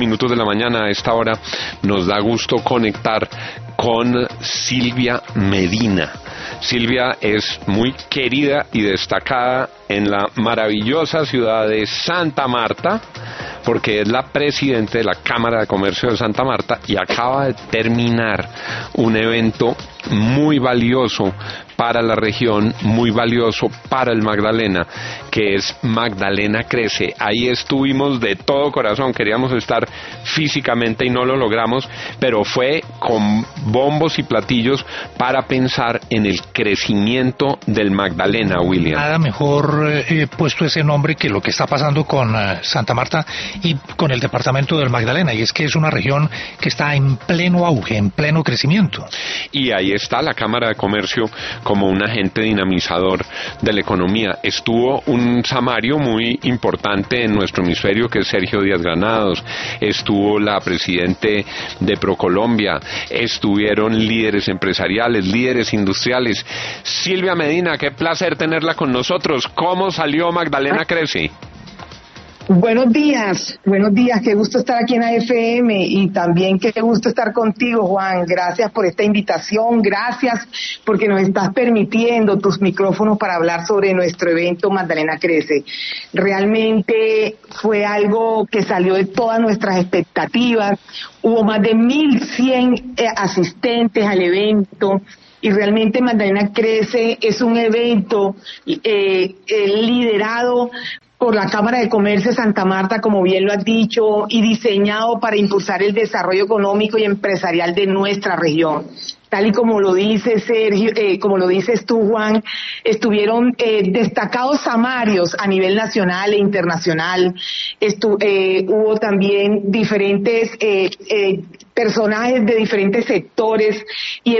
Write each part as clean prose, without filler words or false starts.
minutos de la mañana. A esta hora nos da gusto conectar con Silvia Medina. Silvia es muy querida y destacada en la maravillosa ciudad de Santa Marta, porque es la presidenta de la Cámara de Comercio de Santa Marta y acaba de terminar un evento muy valioso para la región, muy valioso para el Magdalena, que es Magdalena Crece. Ahí estuvimos de todo corazón, queríamos estar físicamente y no lo logramos, pero fue con bombos y platillos para pensar en el crecimiento del Magdalena, William. Nada mejor puesto ese nombre que lo que está pasando con Santa Marta y con el departamento del Magdalena, y es que es una región que está en pleno auge, en pleno crecimiento. Y ahí está la Cámara de Comercio como un agente dinamizador de la economía. Estuvo un samario muy importante en nuestro hemisferio, que es Sergio Díaz Granados, estuvo la presidente de ProColombia, estuvieron líderes empresariales, líderes industriales. Silvia Medina, qué placer tenerla con nosotros. ¿Cómo salió Magdalena Crece? Buenos días, qué gusto estar aquí en AFM y también qué gusto estar contigo, Juan. Gracias por esta invitación, gracias porque nos estás permitiendo tus micrófonos para hablar sobre nuestro evento Magdalena Crece. Realmente fue algo que salió de todas nuestras expectativas, hubo más de 1,100 asistentes al evento. Y realmente Magdalena Crece es un evento liderado por la Cámara de Comercio de Santa Marta, como bien lo has dicho, y diseñado para impulsar el desarrollo económico y empresarial de nuestra región. Tal y como lo dice Sergio, como lo dices tú, Juan, estuvieron destacados samarios a nivel nacional e internacional. Hubo también diferentes personajes de diferentes sectores y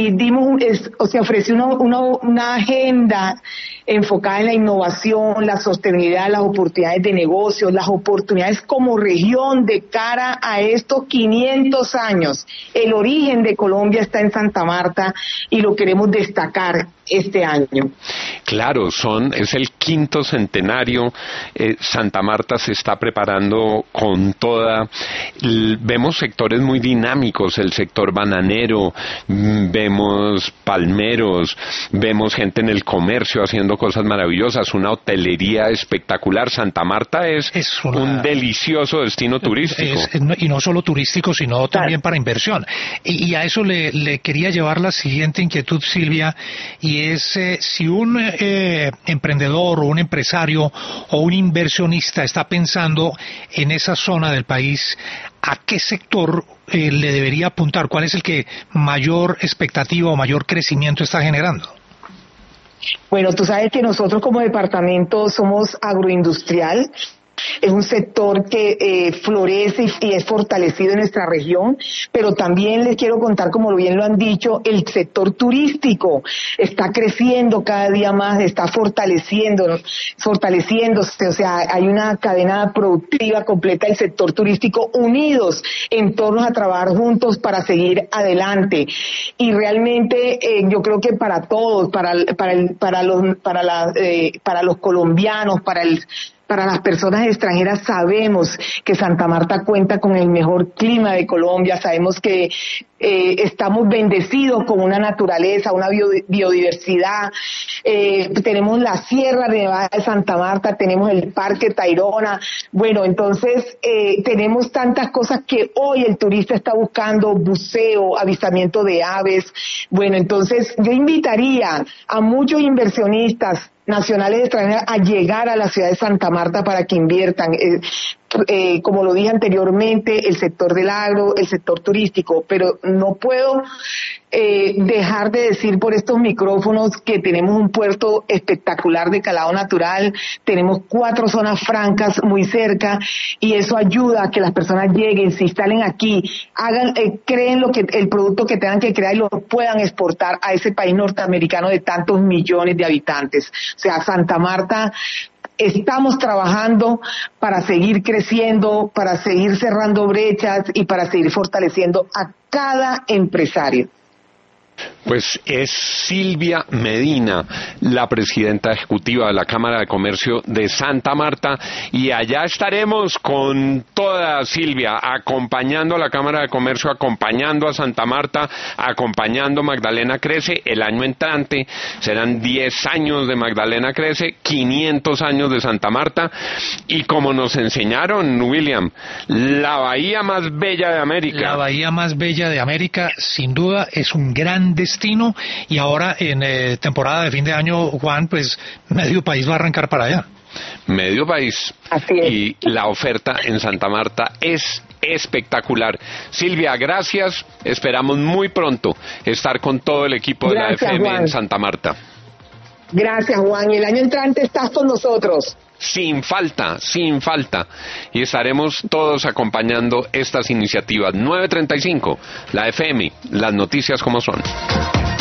se ofreció una agenda enfocada en la innovación, la sostenibilidad, las oportunidades de negocios, las oportunidades como región de cara a estos 500 años. El origen de Colombia está en Santa Marta y lo queremos destacar este año. Claro, es el 5º centenario. Santa Marta se está preparando con toda. Vemos sectores muy dinámicos, el sector bananero, vemos palmeros, vemos gente en el comercio haciendo cosas maravillosas, una hotelería espectacular. Santa Marta es un delicioso destino turístico. Y no solo turístico, sino también para inversión. Y a eso le quería llevar la siguiente inquietud, Silvia, y es si un emprendedor o un empresario o un inversionista está pensando en esa zona del país, ¿a qué sector le debería apuntar? ¿Cuál es el que mayor expectativa o mayor crecimiento está generando? Bueno, tú sabes que nosotros como departamento somos agroindustrial. Es un sector que florece y es fortalecido en nuestra región, pero también les quiero contar, como bien lo han dicho, el sector turístico está creciendo cada día más, está fortaleciéndose, o sea, hay una cadena productiva completa del sector turístico unidos en torno a trabajar juntos para seguir adelante. Y realmente yo creo que para todos, para los colombianos, para las personas extranjeras, sabemos que Santa Marta cuenta con el mejor clima de Colombia, sabemos que estamos bendecidos con una naturaleza, una biodiversidad, tenemos la Sierra Nevada de Santa Marta, tenemos el Parque Tayrona, bueno, entonces tenemos tantas cosas que hoy el turista está buscando, buceo, avistamiento de aves, bueno, entonces yo invitaría a muchos inversionistas nacionales y extranjeras a llegar a la ciudad de Santa Marta para que inviertan. Como lo dije anteriormente, el sector del agro, el sector turístico, pero no puedo dejar de decir por estos micrófonos que tenemos un puerto espectacular de calado natural, tenemos 4 zonas francas muy cerca y eso ayuda a que las personas lleguen, se instalen aquí, creen el producto que tengan que crear y lo puedan exportar a ese país norteamericano de tantos millones de habitantes. O sea, Santa Marta, estamos trabajando para seguir creciendo, para seguir cerrando brechas y para seguir fortaleciendo a cada empresario. Pues es Silvia Medina, la presidenta ejecutiva de la Cámara de Comercio de Santa Marta, y allá estaremos con toda, Silvia, acompañando a la Cámara de Comercio, acompañando a Santa Marta, acompañando a Magdalena Crece. El año entrante serán 10 años de Magdalena Crece, 500 años de Santa Marta, y como nos enseñaron, William, la bahía más bella de América. La bahía más bella de América, sin duda, es un gran destino, y ahora en temporada de fin de año, Juan, pues medio país va a arrancar para allá. Medio país. Así es. Y la oferta en Santa Marta es espectacular. Silvia, gracias. Esperamos muy pronto estar con todo el equipo de Gracias, la FM Juan. en Santa Marta. Gracias, Juan. Y el año entrante estás con nosotros. Sin falta, sin falta. Y estaremos todos acompañando estas iniciativas. 9:35, la FM, las noticias como son.